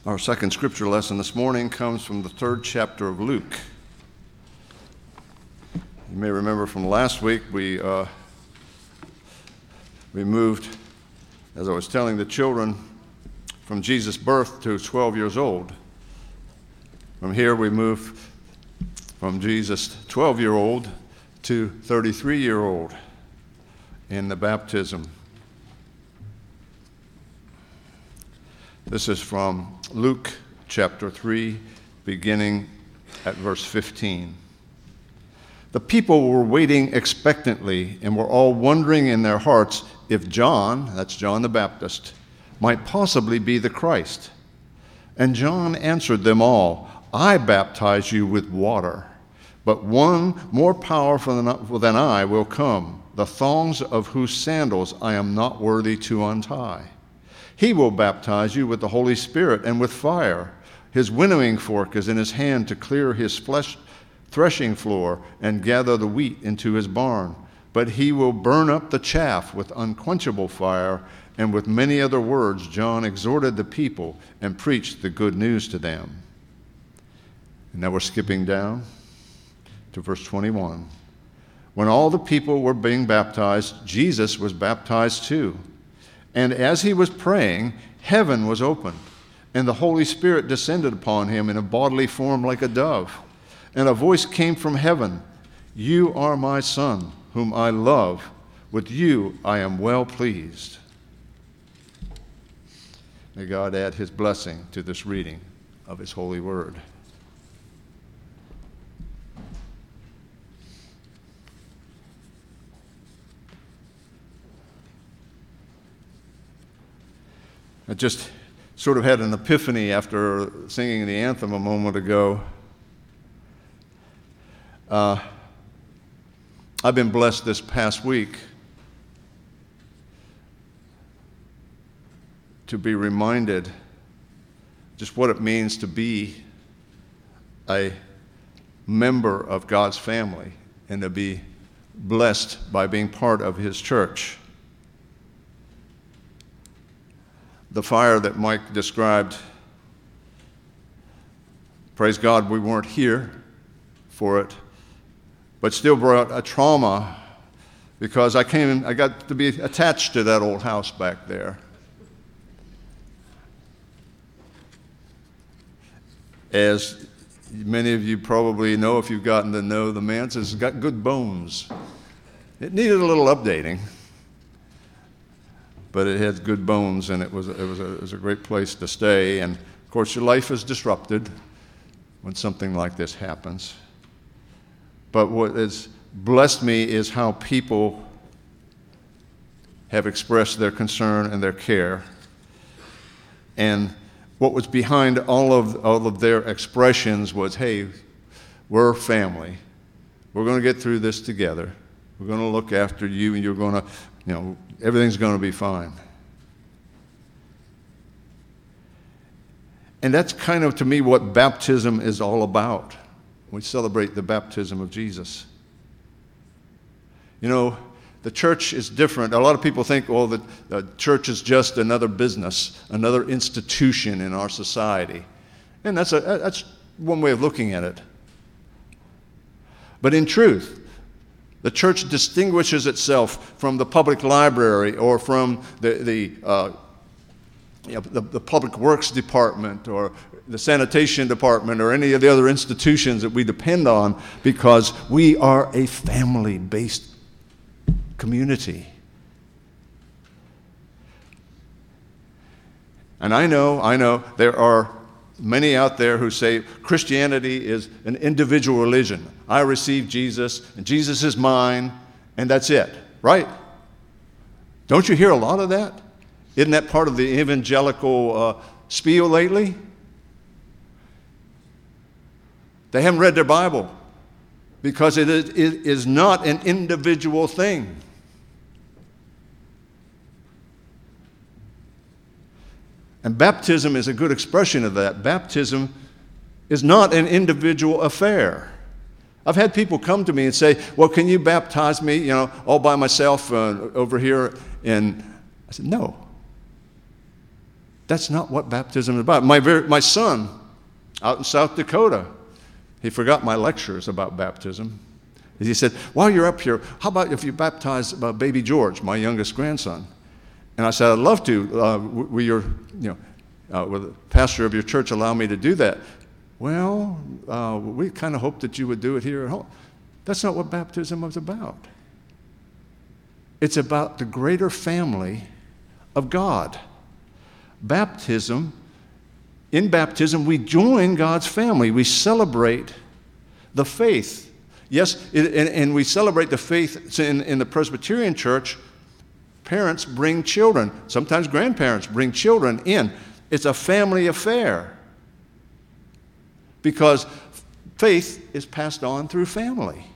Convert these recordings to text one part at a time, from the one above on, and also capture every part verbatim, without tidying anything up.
Our second scripture lesson this morning comes from the third chapter of Luke. You may remember from last week, we uh, we moved, as I was telling the children, from Jesus' birth to twelve years old. From here, we moved from Jesus' twelve-year-old to thirty-three-year-old in the baptism. This is from Luke chapter three, beginning at verse fifteen. The people were waiting expectantly and were all wondering in their hearts if John, that's John the Baptist, might possibly be the Christ. And John answered them all, I baptize you with water, but one more powerful than I will come, the thongs of whose sandals I am not worthy to untie. He will baptize you with the Holy Spirit and with fire. His winnowing fork is in his hand to clear his flesh threshing floor and gather the wheat into his barn. But he will burn up the chaff with unquenchable fire. And with many other words, John exhorted the people and preached the good news to them. And now we're skipping down to verse twenty-one. When all the people were being baptized, Jesus was baptized too. And as he was praying, heaven was opened, and the Holy Spirit descended upon him in a bodily form like a dove. And a voice came from heaven, You are my Son, whom I love. With you I am well pleased. May God add his blessing to this reading of his holy word. I just sort of had an epiphany after singing the anthem a moment ago. Uh, I've been blessed this past week to be reminded just what it means to be a member of God's family and to be blessed by being part of his church. The fire that Mike described, praise God we weren't here for it, but still brought a trauma because I came, I got to be attached to that old house back there. As many of you probably know, if you've gotten to know the Manses, it's got good bones. It needed a little updating, but it had good bones, and it was, it was, a, it was a great place to stay. And, of course, your life is disrupted when something like this happens. But what has blessed me is how people have expressed their concern and their care. And what was behind all of, all of their expressions was, hey, we're family. We're going to get through this together. We're going to look after you, and you're going to, you know, everything's going to be fine. And that's kind of, to me, what baptism is all about. We celebrate the baptism of Jesus. You know, the church is different. A lot of people think, well, the, the church is just another business, another institution in our society. And that's, a, that's one way of looking at it. But in truth, the church distinguishes itself from the public library or from the, the, uh, you know, the, the public works department or the sanitation department or any of the other institutions that we depend on, because we are a family-based community. And I know, I know there are many out there who say Christianity is an individual religion. I receive Jesus, and Jesus is mine, and that's it, right? Don't you hear a lot of that? Isn't that part of the evangelical uh, spiel lately? They haven't read their Bible because it is, it is not an individual thing. And baptism is a good expression of that. Baptism is not an individual affair. I've had people come to me and say, well, can you baptize me, you know, all by myself uh, over here? And I said, no. That's not what baptism is about. My, very, my son out in South Dakota, he forgot my lectures about baptism. He said, while you're up here, how about if you baptize uh, baby George, my youngest grandson? And I said, I'd love to. Uh, will your, you know, uh, will the pastor of your church allow me to do that? Well, uh, we kind of hoped that you would do it here at home. That's not what baptism was about. It's about the greater family of God. Baptism, in baptism, we join God's family. We celebrate the faith. Yes, it, and, and we celebrate the faith in, in the Presbyterian Church. Parents bring children. Sometimes grandparents bring children in. It's a family affair because faith is passed on through family.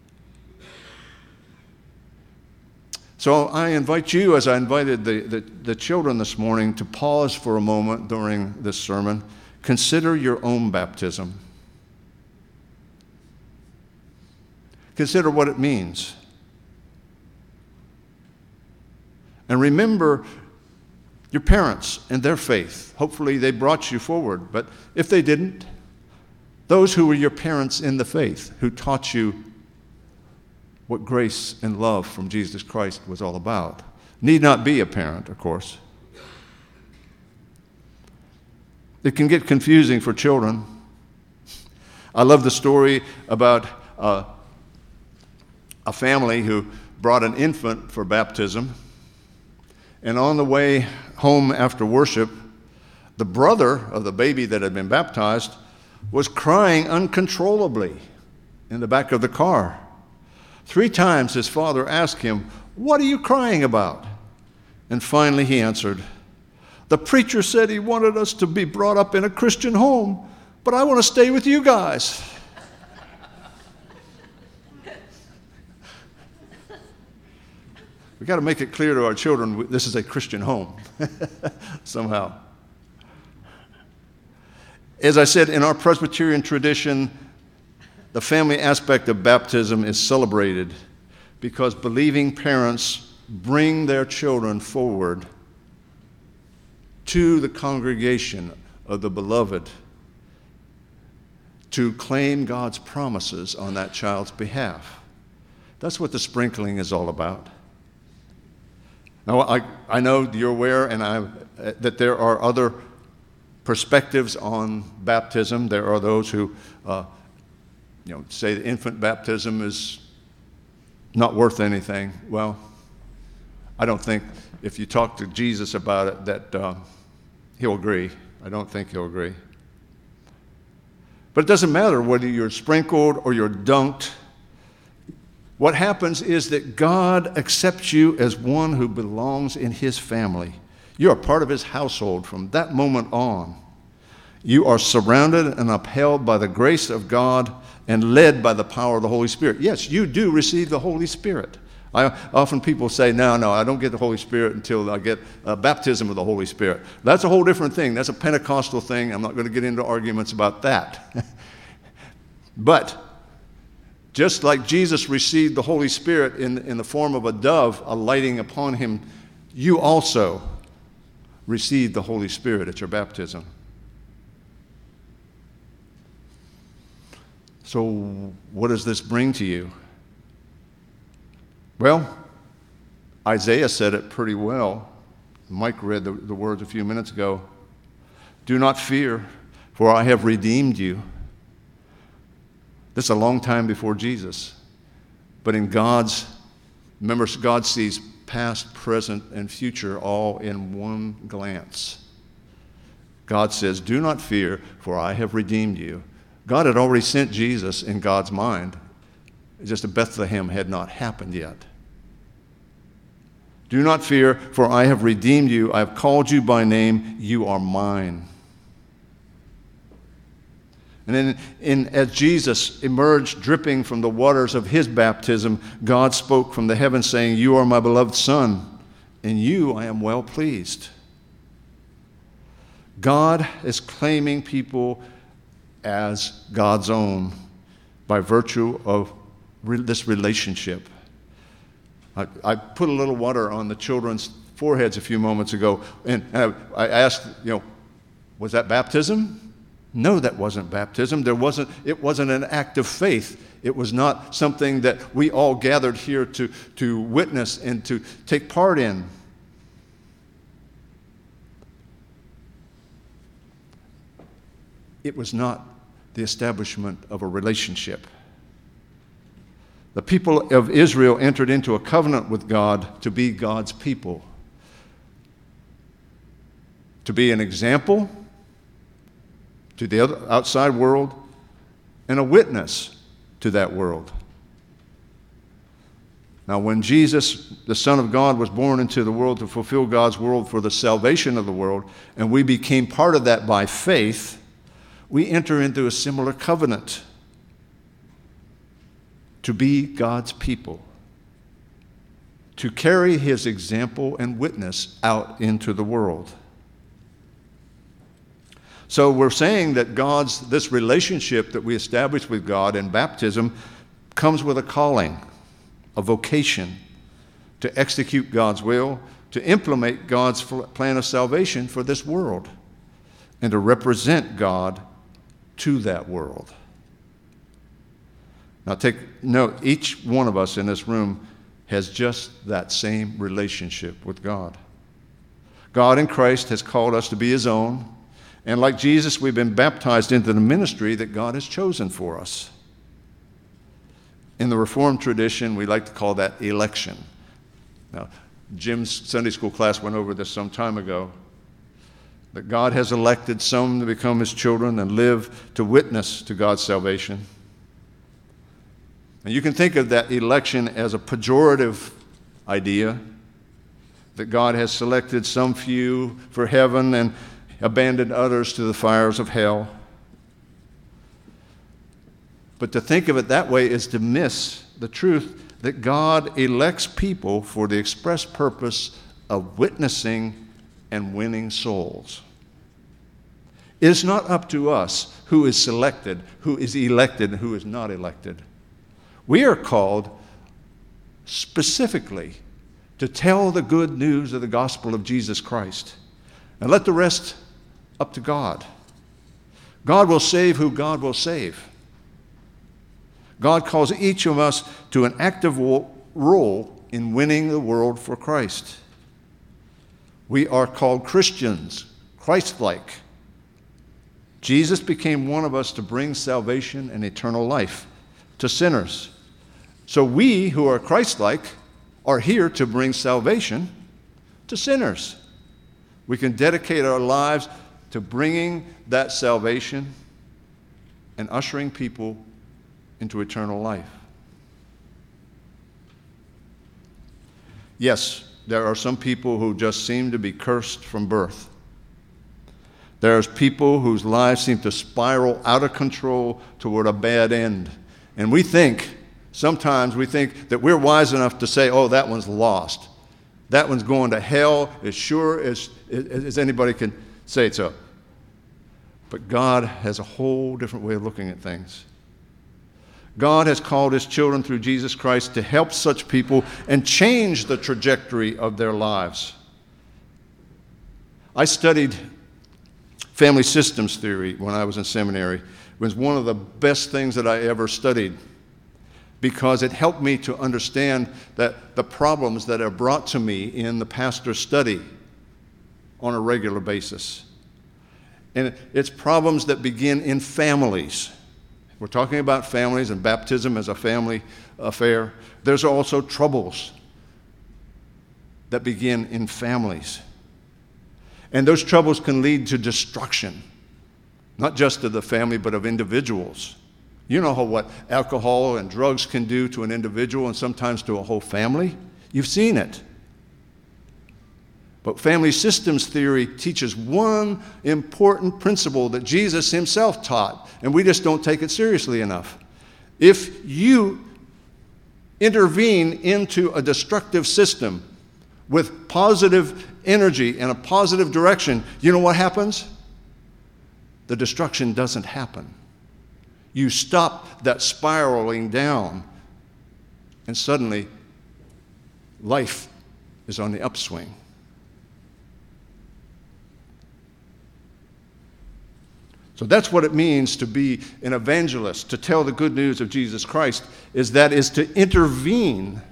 So I invite you, as I invited the, the, the children this morning, to pause for a moment during this sermon. Consider your own baptism. Consider what it means. And remember your parents and their faith. Hopefully they brought you forward. But if they didn't, those who were your parents in the faith, who taught you what grace and love from Jesus Christ was all about. Need not be a parent, of course. It can get confusing for children. I love the story about uh, a family who brought an infant for baptism. And on the way home after worship, the brother of the baby that had been baptized was crying uncontrollably in the back of the car. Three times his father asked him, "What are you crying about?" And finally he answered, "The preacher said he wanted us to be brought up in a Christian home, but I want to stay with you guys." We've got to make it clear to our children this is a Christian home somehow. As I said, in our Presbyterian tradition, the family aspect of baptism is celebrated because believing parents bring their children forward to the congregation of the beloved to claim God's promises on that child's behalf. That's what the sprinkling is all about. Now, I, I know you're aware and I, that there are other perspectives on baptism. There are those who uh, you know, say that infant baptism is not worth anything. Well, I don't think if you talk to Jesus about it that uh, he'll agree. I don't think he'll agree. But it doesn't matter whether you're sprinkled or you're dunked. What happens is that God accepts you as one who belongs in his family. You're a part of his household from that moment on. You are surrounded and upheld by the grace of God and led by the power of the Holy Spirit. Yes, you do receive the Holy Spirit. I, often people say, no, no, I don't get the Holy Spirit until I get a baptism of the Holy Spirit. That's a whole different thing. That's a Pentecostal thing. I'm not going to get into arguments about that. But just like Jesus received the Holy Spirit in, in the form of a dove alighting upon him, you also received the Holy Spirit at your baptism. So what does this bring to you? Well, Isaiah said it pretty well. Mike read the, the words a few minutes ago. Do not fear, for I have redeemed you. This is a long time before Jesus. But in God's, remember, God sees past, present, and future all in one glance. God says, do not fear, for I have redeemed you. God had already sent Jesus in God's mind. It's just that Bethlehem had not happened yet. Do not fear, for I have redeemed you. I have called you by name. You are mine. And then in, as Jesus emerged dripping from the waters of his baptism, God spoke from the heavens saying, you are my beloved Son, in you I am well pleased. God is claiming people as God's own by virtue of re- this relationship. I, I put a little water on the children's foreheads a few moments ago, and I, I asked, you know, was that baptism? No, that wasn't baptism. There wasn't, it wasn't an act of faith. It was not something that we all gathered here to, to witness and to take part in. It was not the establishment of a relationship. The people of Israel entered into a covenant with God to be God's people, to be an example to the other, outside world, and a witness to that world. Now, when Jesus, the Son of God, was born into the world to fulfill God's will for the salvation of the world, and we became part of that by faith, we enter into a similar covenant to be God's people, to carry his example and witness out into the world. So we're saying that God's, this relationship that we establish with God in baptism comes with a calling, a vocation to execute God's will, to implement God's plan of salvation for this world, and to represent God to that world. Now take note, each one of us in this room has just that same relationship with God. God in Christ has called us to be his own, and like Jesus, we've been baptized into the ministry that God has chosen for us. In the Reformed tradition, we like to call that election. Now, Jim's Sunday school class went over this some time ago, that God has elected some to become his children and live to witness to God's salvation. And you can think of that election as a pejorative idea, that God has selected some few for heaven and abandoned others to the fires of hell. But to think of it that way is to miss the truth that God elects people for the express purpose of witnessing and winning souls. It is not up to us who is selected, who is elected, and who is not elected. We are called specifically to tell the good news of the gospel of Jesus Christ, and let the rest up to God. God will save who God will save. God calls each of us to an active role in winning the world for Christ. We are called Christians, Christ-like. Jesus became one of us to bring salvation and eternal life to sinners. So we who are Christ-like are here to bring salvation to sinners. We can dedicate our lives to bringing that salvation and ushering people into eternal life. Yes, there are some people who just seem to be cursed from birth. There's people whose lives seem to spiral out of control toward a bad end. And we think, sometimes we think that we're wise enough to say, oh, that one's lost. That one's going to hell as sure as, as anybody can say so. But God has a whole different way of looking at things. God has called his children through Jesus Christ to help such people and change the trajectory of their lives. I studied family systems theory when I was in seminary. It was one of the best things that I ever studied, because it helped me to understand that the problems that are brought to me in the pastor's study on a regular basis. And it's problems that begin in families. We're talking about families, and baptism as a family affair. There's also troubles that begin in families. And those troubles can lead to destruction, not just of the family, but of individuals. You know how what alcohol and drugs can do to an individual and sometimes to a whole family? You've seen it. But family systems theory teaches one important principle that Jesus himself taught, and we just don't take it seriously enough. If you intervene into a destructive system with positive energy and a positive direction, you know what happens? The destruction doesn't happen. You stop that spiraling down, and suddenly life is on the upswing. So that's what it means to be an evangelist, to tell the good news of Jesus Christ, is that is to intervene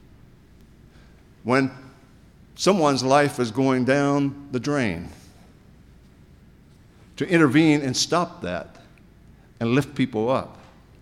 when someone's life is going down the drain. To intervene and stop that and lift people up.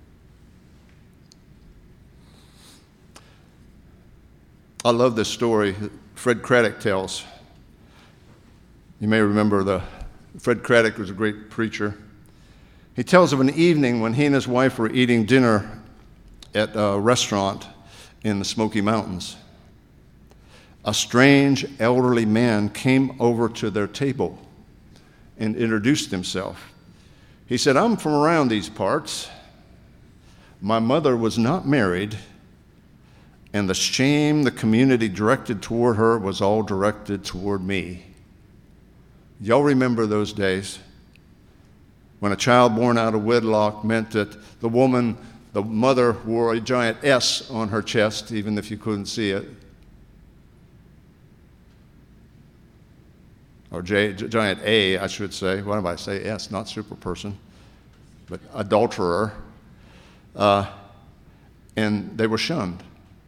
I love this story Fred Craddock tells. You may remember the Fred Craddock was a great preacher. He tells of an evening when he and his wife were eating dinner at a restaurant in the Smoky Mountains. A strange elderly man came over to their table and introduced himself. He said, "I'm from around these parts. My mother was not married, and the shame the community directed toward her was all directed toward me." Y'all remember those days when a child born out of wedlock meant that the woman, the mother, wore a giant S on her chest, even if you couldn't see it. Or J, giant A, I should say. Why do I say S? Not super person, but adulterer. Uh, and they were shunned.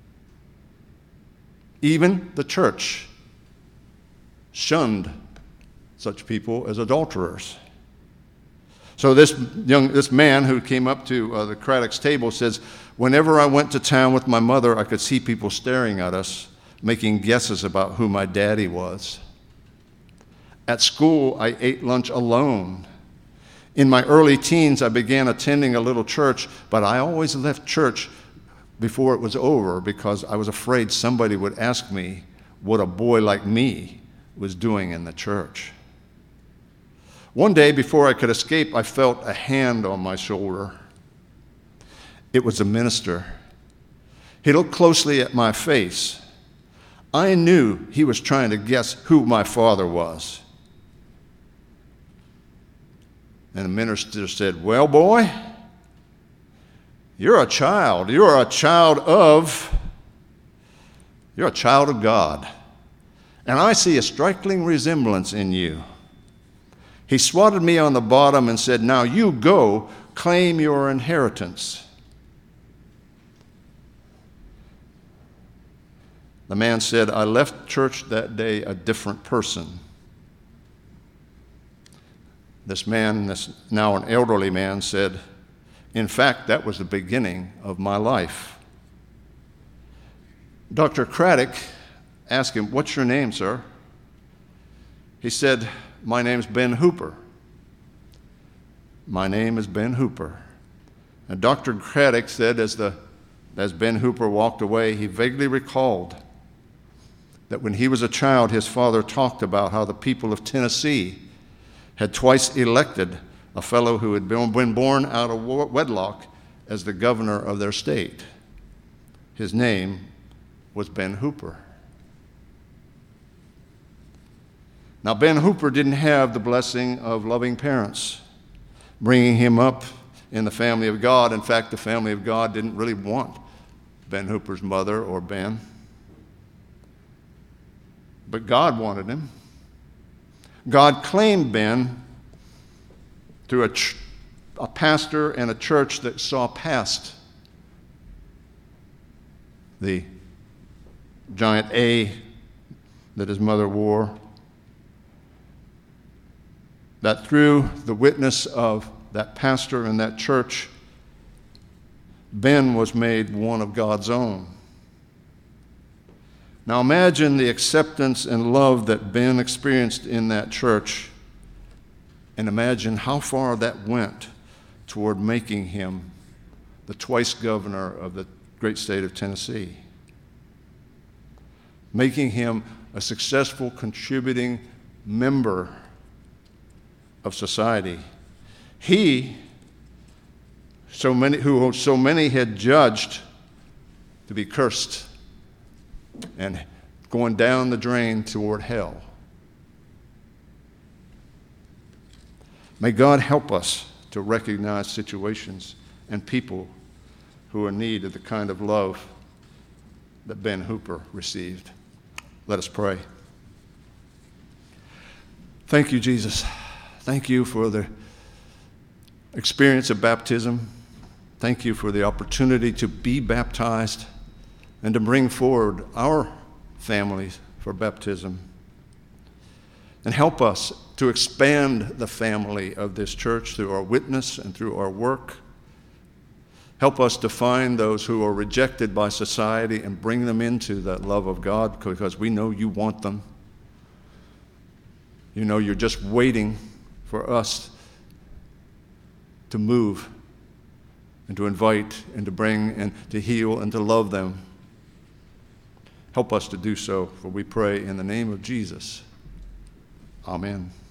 Even the church shunned such people as adulterers. So this young, this man who came up to uh, the Craddock's table says, "Whenever I went to town with my mother, I could see people staring at us, making guesses about who my daddy was. At school, I ate lunch alone. In my early teens, I began attending a little church, but I always left church before it was over because I was afraid somebody would ask me what a boy like me was doing in the church. One day, before I could escape, I felt a hand on my shoulder. It was a minister. He looked closely at my face. I knew he was trying to guess who my father was. And the minister said, "Well, boy, you're a child. You're a child of, you're a child of God. And I see a striking resemblance in you." He swatted me on the bottom and said, "Now you go claim your inheritance." The man said, "I left church that day a different person." This man, this now an elderly man, said, "In fact, that was the beginning of my life." Doctor Craddock asked him, "What's your name, sir?" He said, "My name's Ben Hooper." "My name is Ben Hooper." And Doctor Craddock said, as, the, as Ben Hooper walked away, he vaguely recalled that when he was a child, his father talked about how the people of Tennessee had twice elected a fellow who had been born out of wedlock as the governor of their state. His name was Ben Hooper. Now, Ben Hooper didn't have the blessing of loving parents, bringing him up in the family of God. In fact, the family of God didn't really want Ben Hooper's mother or Ben. But God wanted him. God claimed Ben through a, ch- a pastor and a church that saw past the giant A that his mother wore. That through the witness of that pastor and that church, Ben was made one of God's own. Now imagine the acceptance and love that Ben experienced in that church, and imagine how far that went toward making him the twice governor of the great state of Tennessee, making him a successful contributing member of society. He, so many who so many had judged to be cursed and going down the drain toward hell. May God help us to recognize situations and people who are in need of the kind of love that Ben Hooper received. Let us pray. Thank you, Jesus. Thank you for the experience of baptism. Thank you for the opportunity to be baptized and to bring forward our families for baptism. And help us to expand the family of this church through our witness and through our work. Help us to find those who are rejected by society and bring them into that love of God, because we know you want them. You know you're just waiting for us to move and to invite and to bring and to heal and to love them. Help us to do so, for we pray in the name of Jesus. Amen.